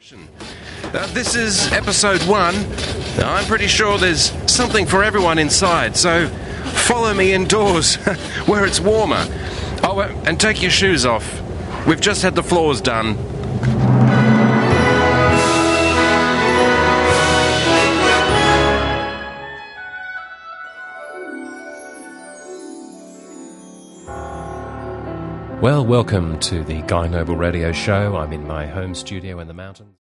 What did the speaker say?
This is episode 1. I'm pretty sure there's something for everyone inside, so follow me indoors where it's warmer. Oh, and take your shoes off. We've just had the floors done. Well, welcome to the Guy Noble Radio Show. I'm in my home studio in the mountains.